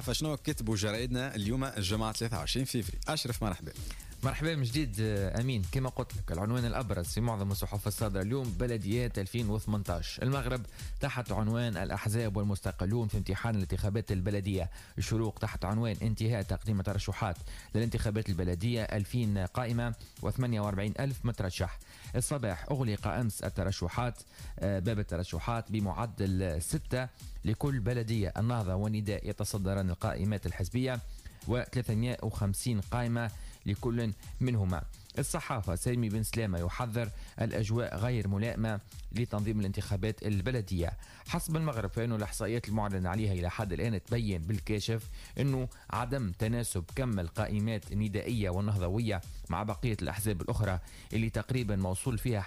الصحافة شنو كتبوا جرايدنا اليوم الجمعة 23 فبراير. أشرف مرحبا. مرحبا من جديد أمين. كما قلت لك العنوان الأبرز في معظم الصحف الصادرة اليوم بلديات 2018 المغرب تحت عنوان الأحزاب والمستقلون في امتحان الانتخابات البلدية. الشروق تحت عنوان انتهاء تقديم الترشحات للانتخابات البلدية 2000 قائمة و48 ألف مترشح. الصباح أغلق أمس الترشحات باب الترشحات بمعدل 6 لكل بلدية. النهضة والنداء يتصدران القائمات الحزبية و350 قائمة لكل منهما. الصحافة سامي بن سلامة يحذر الأجواء غير ملائمة لتنظيم الانتخابات البلدية. حسب المغرب فإنه الإحصائيات المعلن عليها إلى حد الآن تبين بالكاشف أنه عدم تناسب كم القائمات الندائية والنهضوية مع بقية الأحزاب الأخرى اللي تقريبا موصول فيها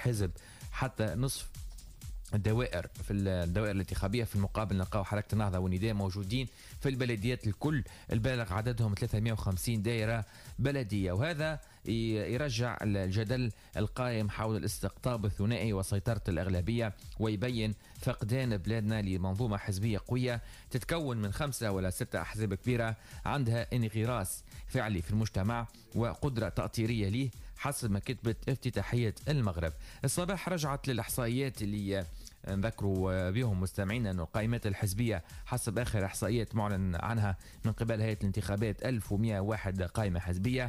حتى نصف الدوائر في الدوائر الانتخابية. في المقابل نلقاو حركة النهضة والنداء موجودين في البلديات الكل البالغ عددهم 350 دائرة بلدية، وهذا يرجع الجدل القائم حول الاستقطاب الثنائي وسيطرة الأغلبية، ويبين فقدان بلادنا لمنظومة حزبية قوية تتكون من 5 ولا 6 أحزاب كبيرة عندها انغراس فعلي في المجتمع وقدرة تأطيرية ليه حسب ما كتبت افتتاحية المغرب. الصباح رجعت للإحصائيات اللي نذكروا بهم مستمعين أن القائمات الحزبية حسب آخر إحصائيات معلن عنها من قبل هيئة الانتخابات 1101 قائمة حزبية،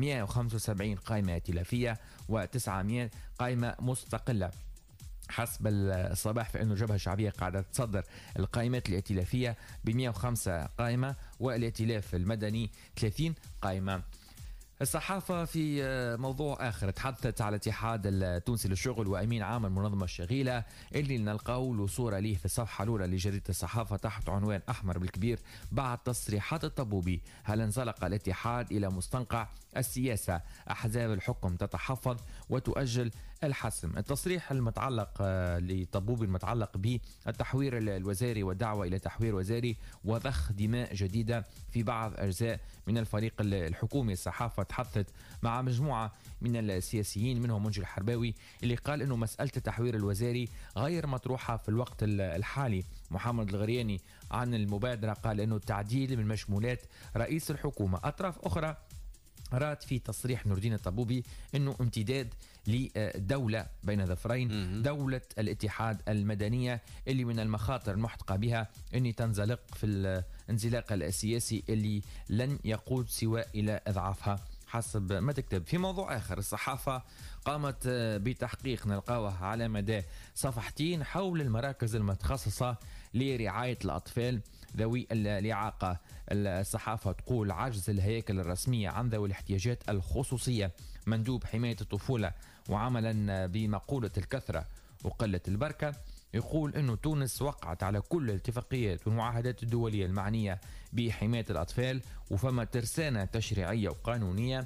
175 قائمة ائتلافية و900 قائمة مستقلة. حسب الصباح فإنه الجبهة الشعبية قاعدة تصدر القائمات الائتلافية ب 105 قائمة والائتلاف المدني 30 قائمة. الصحافة في موضوع آخر تحدثت على الاتحاد التونسي للشغل وأمين عام المنظمة الشغيلة اللي نلقاو له صورة ليه في الصفحة الأولى لجريدة الصحافة تحت عنوان أحمر بالكبير بعد تصريحات الطبوبي. هل انزلق الاتحاد إلى مستنقع السياسة؟ أحزاب الحكم تتحفظ وتؤجل الحسم. التصريح المتعلق لطبوبي المتعلق بالتحوير الوزاري والدعوة إلى تحوير وزاري وضخ دماء جديدة في بعض أجزاء من الفريق الحكومي. الصحافة تحدثت مع مجموعة من السياسيين منهم منجي الحرباوي اللي قال إنه مسألة التحوير الوزاري غير مطروحة في الوقت الحالي. محمد الغرياني عن المبادرة قال إنه التعديل من مشمولات رئيس الحكومة. أطراف أخرى رات في تصريح نور الدين الطبوبي انه امتداد لدولة بين ظفرين، دولة الاتحاد المدنية اللي من المخاطر المحتقة بها اني تنزلق في الانزلاق السياسي اللي لن يقود سوى الى اضعافها حسب ما تكتب. في موضوع آخر الصحافة قامت بتحقيق نلقاوه على مدى صفحتين حول المراكز المتخصصة لرعاية الأطفال ذوي الإعاقة. الصحافة تقول عجز الهياكل الرسمية عن ذوي الاحتياجات الخصوصية. مندوب حماية الطفولة وعملا بمقولة الكثرة وقلة البركة يقول أنه تونس وقعت على كل الاتفاقيات والمعاهدات الدولية المعنية بحماية الأطفال وفما ترسانة تشريعية وقانونية،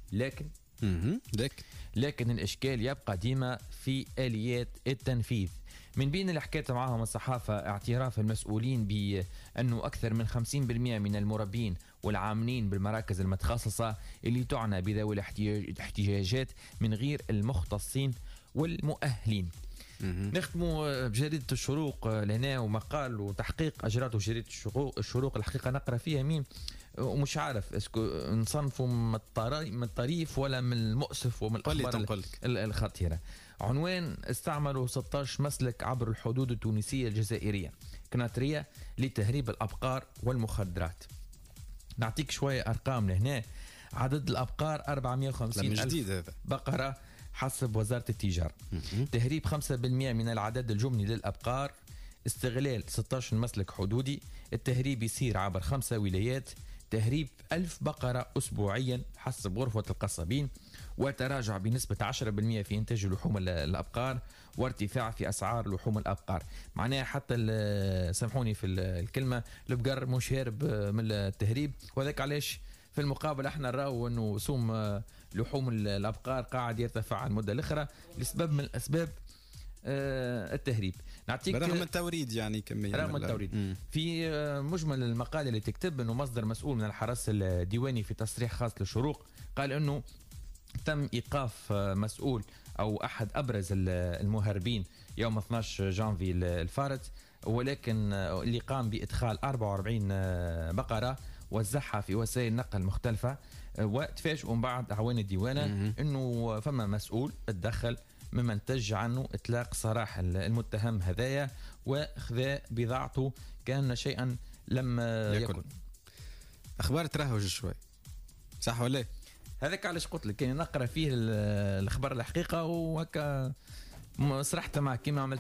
لكن الإشكال يبقى ديما في آليات التنفيذ. من بين اللي حكيت معهم الصحافة اعتراف المسؤولين بأنه أكثر من 50% من المربين والعاملين بالمراكز المتخصصة اللي تعنى بذوي الاحتياجات من غير المختصين والمؤهلين. نختموا بجريدة الشروق لهنا ومقال وتحقيق أجراته جريدة الشروق الحقيقة نقرأ فيها مين ومش عارف اسكو نصنفوا من الطريف ولا من المؤسف ومن الأخبار الخطيرة. عنوان استعملوا 16 مسلك عبر الحدود التونسية الجزائرية كناترية لتهريب الأبقار والمخدرات. نعطيك شوية أرقام لهنا. عدد الأبقار 450 ألف بقرة حسب وزارة التجارة. تهريب 5% من العدد الجملي للأبقار. استغلال 16 مسلك حدودي. التهريب يصير عبر 5 ولايات. تهريب 1000 بقرة أسبوعيا حسب غرفة القصابين. وتراجع بنسبة 10% في إنتاج لحوم الأبقار وارتفاع في أسعار لحوم الأبقار. معناها حتى سامحوني في الكلمة البقر مش هارب من التهريب، وذلك علاش في المقابل احنا نراو انه سوم لحوم الأبقار قاعد يرتفع على المدة الأخرى لسبب من الأسباب التهريب. نعطيك رغم التوريد يعني كمية رغم التوريد. في مجمل المقالة اللي تكتب انه مصدر مسؤول من الحرس الديواني في تصريح خاص للشروق قال انه تم إيقاف مسؤول أو أحد أبرز المهربين يوم 12 جانفي الفارط ولكن اللي قام بإدخال 44 بقرة وزعها في وسائل نقل مختلفة، وتفاجئوا من بعد أعوان الديوانة أنه فما مسؤول تدخل ممن تج عنه إطلاق سراح المتهم هذايا وخذا بضاعته كان شيئا لم يكن. أخبار ترهج شوي، صح ولا؟ هذاك علاش قلت لك كان نقرأ فيه الأخبار الحقيقة وهكا صرحت معك كما عملت